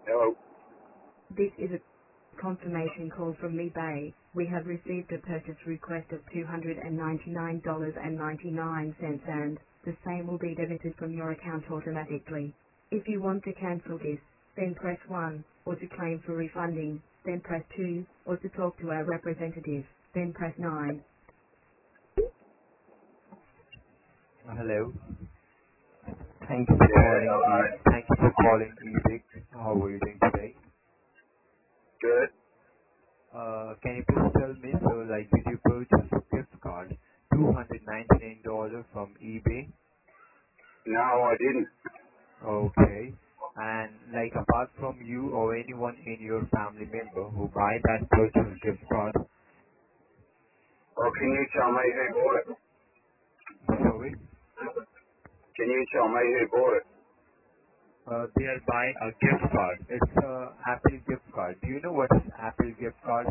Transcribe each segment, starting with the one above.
Hello. This is a confirmation call from eBay. We have received a purchase request of $299.99 and the same will be debited from your account automatically. If you want to cancel this, then press 1, or to claim for refunding, then press 2, or to talk to our representative, then press 9. Hello. Thank you for Yeah, calling hello. Thank you for calling eBay. How are you doing today? Good. Can you please tell me, so did you purchase a gift card, $299 from eBay? No, I didn't. Okay. And apart from you or anyone in your family member who buy that purchase gift card, Well, can you tell me who bought it? sorry, Can you tell me who bought it? they'll buy a gift card. It's a Apple gift card. Do you know what is Apple gift card?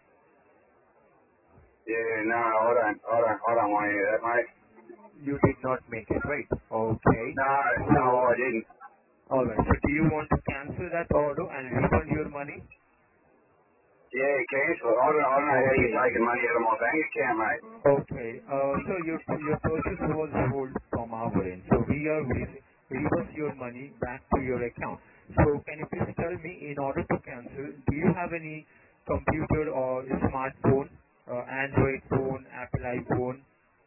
Yeah, no, I don't want any of that, mate. You did not make it, right? Okay. No, So, I didn't. alright. So do you want to cancel that order and refund your money? Yeah, cancel it. I don't know how you're Okay. taking money out of my bank account, mate. Okay. So your purchase was hold from our end. So we are reverse your money back to your account. So can you please tell me, in order to cancel, do you have any computer or smartphone, Android phone, Apple iPhone?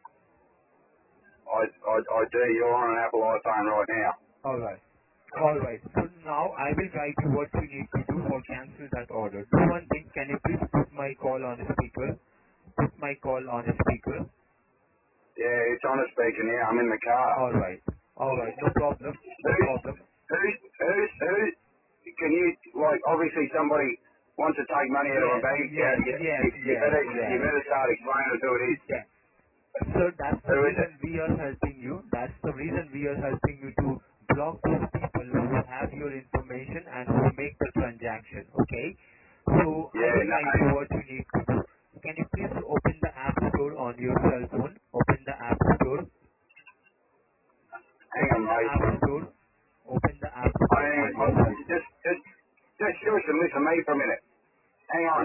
I do. You're on an Apple iPhone right now. Alright. Alright. So now I will guide you what you need to do for cancel that order. Do one thing. Can you please put my call on speaker? Put my call on speaker. Yeah, it's on the speaker now. I'm in the car. Alright. Alright. No problem. No Who's, problem. who, can you, obviously somebody wants to take money out of a Yes, bank account. yes, yes, yes, You yes. better start explaining who it is. Yeah. So that's the Who is it? reason we are helping you. That's the reason we are helping you to block those people who have your information and who make the transaction. Okay? So I Yeah, will no. guide you what you need to do. Can you please open the App Store on your cell phone? Open the App Store. Hang Open on, the mate. App Store. Open the App I Store on am. your cell phone. Just shush and listen to me for a minute. Hang on.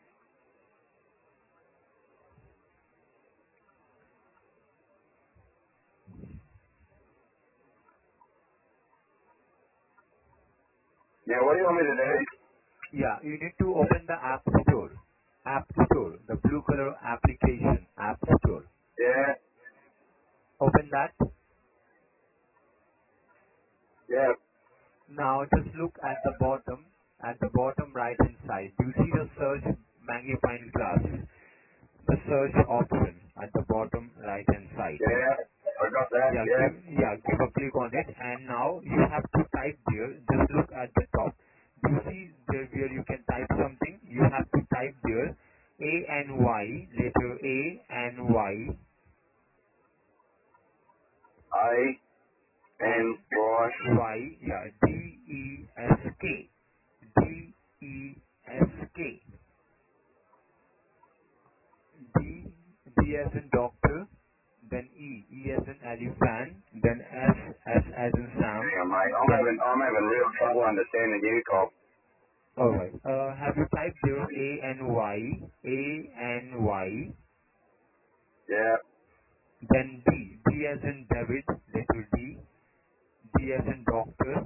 Now, what do you want me to do? Yeah, you need to open the App Store. App Store, the blue color application, App Store. Yeah, Open that. yeah. Now just look at the bottom right hand side. Do you see the search magnifying glass? The search option at the bottom right hand side. Yeah, I got that. Yeah. Give a click on it, and now you have to type there. Just look at the top. Do you see there where you can type something? You have to type there A-N-Y, letter A-N-Y, and A-N-Y. Y, yeah, D-E-S-K. D-E-S-K. D as in doctor, then E as in elephant, then S as in Sam. Hang on, mate. Yeah. I'm having real trouble understanding you, Cop. Alright. Have you typed there A-N-Y, A-N-Y, Yeah, then D as in David, letter D as in doctor,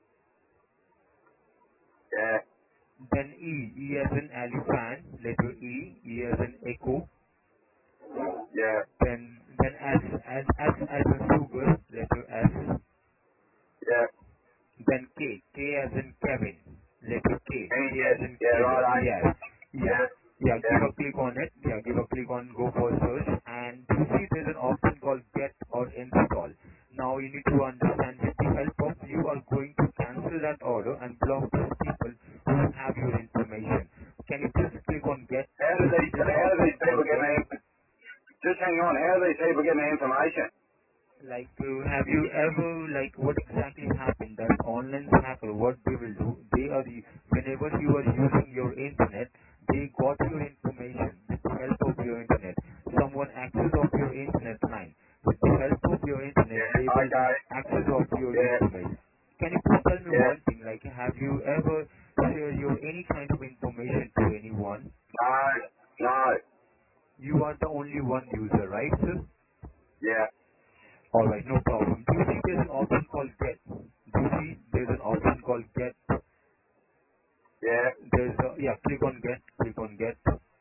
yeah, then E as in elephant, letter E as in echo, yeah, then S as in sugar, letter S, yeah. then K as in Kevin, letter K Yes, as in yeah, Kevin, right, yes, yeah, yeah, yeah, yeah. give a click on it, give a click on go for search, and you see there's an option called get or install. Now you need to understand, with the help of you are going to cancel that order and block those people who have your information. Can you please click on get? How do You see there's an these option people called get get. just hang on, how do these people get the information? Have you ever, what exactly happened? That online hacker, what they will do, whenever you are using your internet, they got your information with the help of your internet. Someone access of your internet line. With the help of your internet, Yeah, they will okay, access of your yeah, information. Can you please tell me yeah. one thing, have you ever shared your any kind of information to anyone? No. You are the only one user, right, sir? Yeah. Alright, no problem. Do you see there's an option called get? Do you see there's an option called get? Yeah. Yeah, click on get, click on get.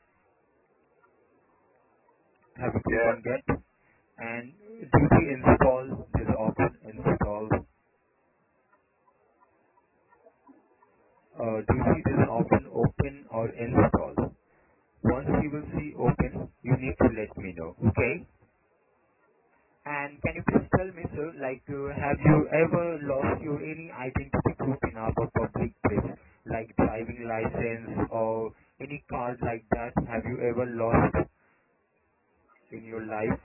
Have you click Yeah. on get? And do you see install? There's an option install. Do you see there's an option open or install? Once you will see open, you need to let me know, okay? And can you please tell me, sir, have you ever lost your any identity proof in our public place, like driving license or any card like that? Have you ever lost in your life?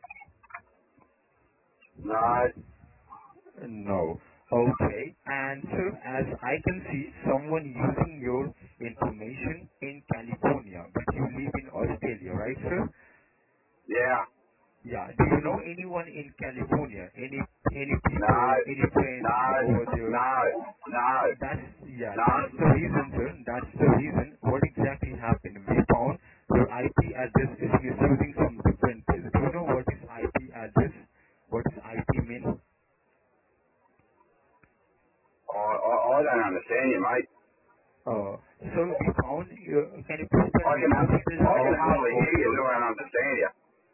No. No. Okay. And sir, as I can see, someone using your information in California, but you live in Australia, right, sir? Yeah. Yeah. Do you know anyone in California? Any No. people, any friends No. over there? No. No. No. That's the reason, sir. That's the reason. What exactly happened? We found your IP address is misusing some different things. Do you know what is IP address? What does IP mean? I don't understand you, mate. So we found. Can you please tell I me? can Do you see this I can option hardly hear you. open? I don't understand you.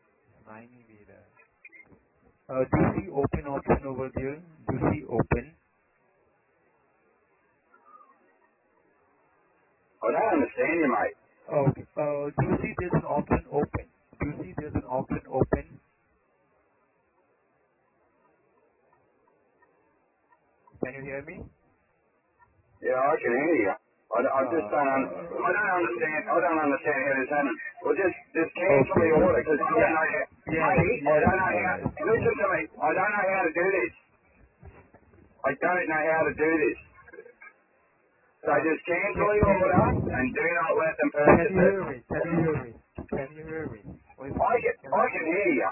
Do you see open option over there? Do you see open? I don't understand you, mate. Okay. Do you see there's an option open? Do you see there's an option open? Can you hear me? Yeah, I can hear you. I just don't. I don't understand. I don't understand how this happened. Well, just cancel the Okay. order because I don't know how. Yes, Mate, I yes, don't know how. yes. Listen to me. I don't know how to do this. I don't know how to do this. So just cancel the order and do not let them Can purchase you it. hear me? Can you hear me? Can you hear me? I can hear you.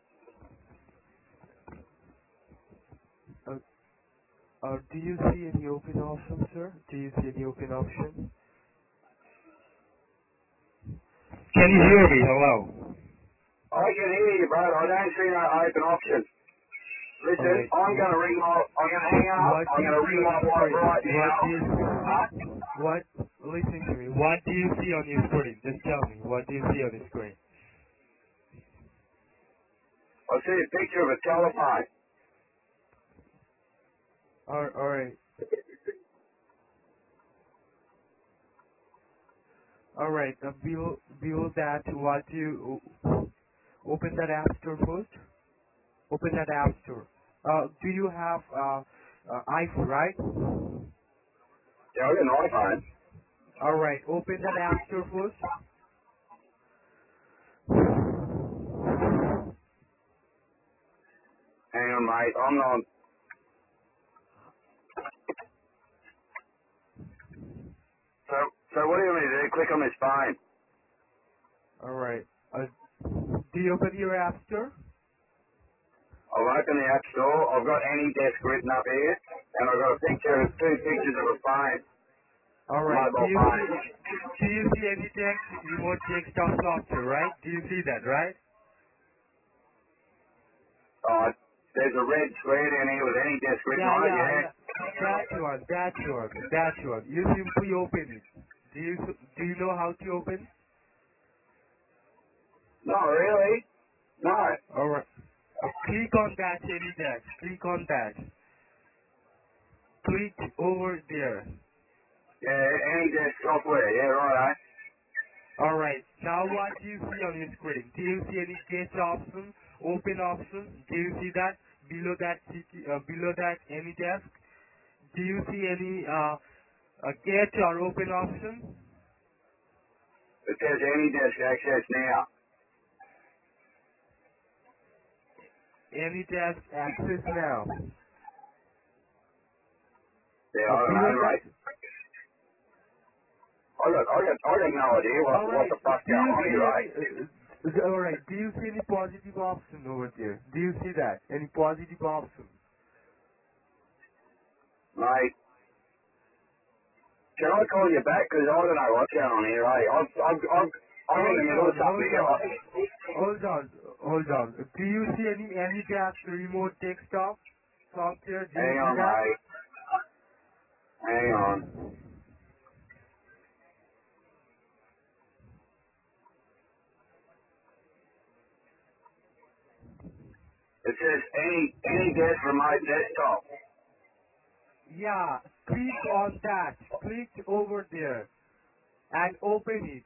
Do you see any open option, sir? Do you see any open option? Can you hear me? Hello. I can hear you, bro. I don't see no open option. All Listen, right. I'm gonna ring my. I'm gonna hang up. What I'm do you gonna see ring on my your wife screen? right What now. do you Huh? what? Listen to me. What do you see on your screen? Just tell me. What do you see on the screen? I see a picture of a telephone. All right. All right. Below that, what do you open that app store first? Open that app store. Do you have iPhone, right? Yeah, I got an iPhone. All right. Open that app store first. Hang on, mate. I'm not. So what do you want me to do? Click on this phone. All right. Do you open your app store? I've opened the App Store. I've got AnyDesk written up here, and I've got a picture, two pictures of a phone, All a right. mobile phone. Do you see any text remote desktop software, right? Do you see that, right? Oh, there's a red square down here with AnyDesk written on it. Yeah. Yeah. That one. You simply open it. Do you know how to open? Not really. No. All right. Click on that any desk. Click on that. Click over there. Yeah, AnyDesk software. Yeah, right. All right. Now what do you see on your screen? Do you see any get option, open option? Do you see that below that any desk? Do you see any get or open option? It says AnyDesk access now. Any desk access now. Yeah, I don't Below know, that. mate. I got no idea All what right. the fuck's Do going you on see here, any? right? All right. Do you see any positive option over there? Do you see that? Any positive option? Mate, Can I call you back? Because I don't know what's going on here, eh? I'm in the middle of something here. Hold on. Do you see any AnyDesk remote desktop software? Do you Hang see on, that? mate. Hang on. It says any desk remote desktop. Yeah, click on that. Click over there and open it.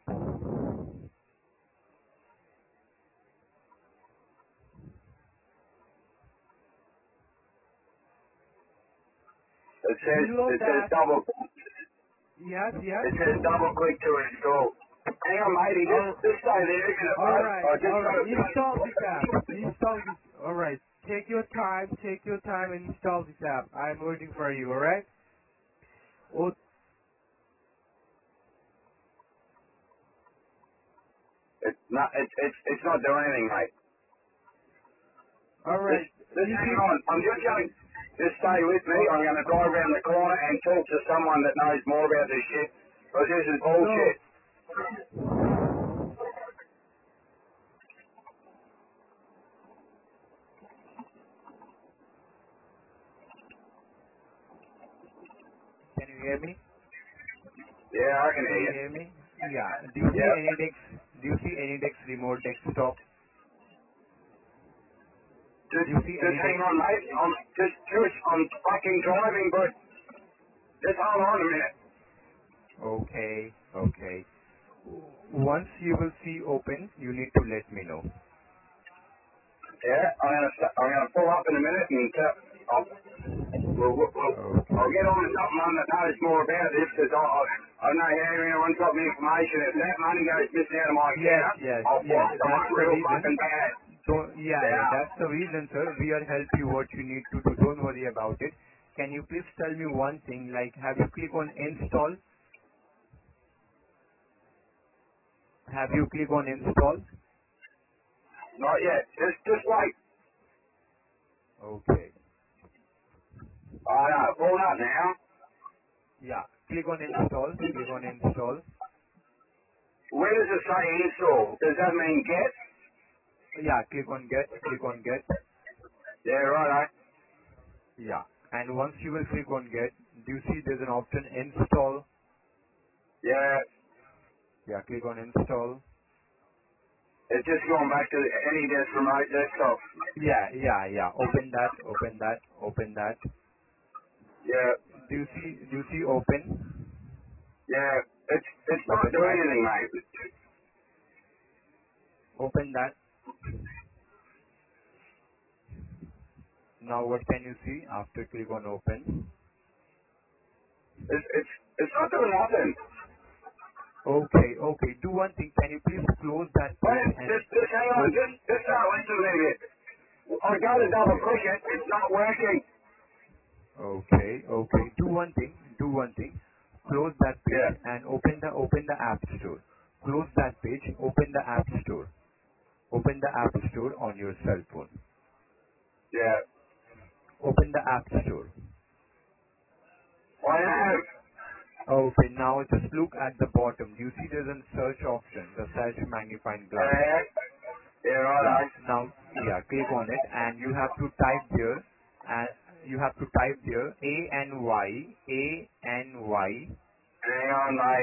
Below It says that, double. yes. It says double click to install. Hang on, matey. All, Just stay there. all right. Just got to. Install this app. All right. Take your time and install this app. I'm waiting for you. All right. Oh, It's not doing anything, mate. all right. Just hang on. I'm just going. Just stay with me. I'm going to drive around the corner and talk to someone that knows more about this shit. Because this is No. bullshit. Can you hear me? Yeah, I can Can hear you you. hear me? Yeah. Do you see Yeah. AnyDesk? Do you see AnyDesk remote desktop? Do you see Just hang AnyDesk? on, mate. I'm fucking driving, but just hold on a minute. Okay. Once you will see open, you need to let me know. Yeah, I'm gonna pull up in a minute and I'll, I'll Okay. get on to someone that knows more about this because I know how everyone's got the information. If that money goes missing out of my account, I'll Yes. fight That's someone the real reason. fucking bad. Yeah. Yeah. That's the reason, sir. We'll help you what you need to do. Don't worry about it. Can you please tell me one thing? Like, have you clicked on install? Have you clicked on install? Not yet. Just wait. Okay. I know. Pull up now. Yeah. Click on install. Click on install. Where does it say install? Does that mean get? Yeah. Click on get. Click on get. Yeah, right. Yeah. And once you will click on get, do you see there's an option install? Yeah. Yeah. Click on install. It's just going back to any desk remote desktop. Yeah. Open that. Yeah. Do you see open? Yeah. It's not Open doing that. anything, mate. Open that. Now what can you see after click on open? It's not doing nothing. Okay. Do one thing. Can you please close that Wait, page and just hang on. oh, Just listen to me a bit. I go to double okay. click it. It's not working. Okay. Do one thing. Close that page Yeah. and open the app store. Close that page. Open the app store. Open the app store on your cell phone. Yeah. Open the app store. I have. Okay, now just look at the bottom. Do you see there's a search option, the search magnifying glass? Yeah. Yeah, Yeah. right. Now, yeah, click on it and you have to type there, A-N-Y. Hang on, mate.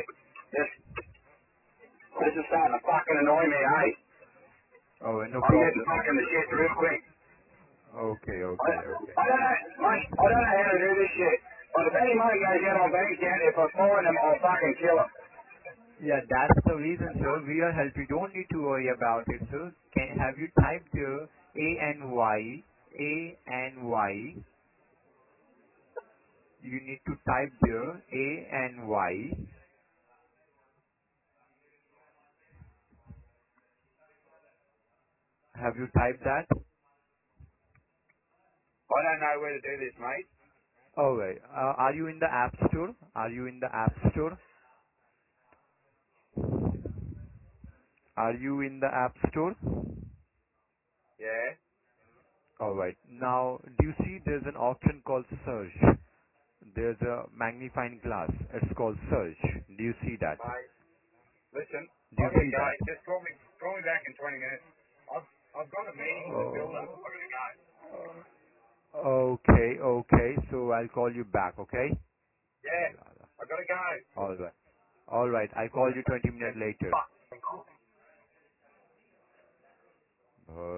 This is starting to fucking annoy me, eh? Oh, no I'm getting problem. fucking the shit real quick. Okay. I don't know, mate. I don't know how to do this shit. But if any money goes out on bank account, if I find them, I'll fucking kill them. Yeah, that's the reason, sir. We are help. You don't need to worry about it, sir. Have you typed there A-N-Y? You need to type there A-N-Y. Have you typed that? I don't know where to do this, mate. Alright. Are you in the App Store? Are you in the App Store? Are you in the App Store? Yeah. Alright. Now, do you see there's an option called search? there's a magnifying glass. It's called search. Do you see that? Mate, listen, Do you I've got see to go. that? Just call me back in 20 minutes. I've got a meeting with the builder. I've got to go. Okay, okay. So I'll call you back, okay? Yeah, I've got to go. All right. All right. I'll call you 20 minutes later. Fuck.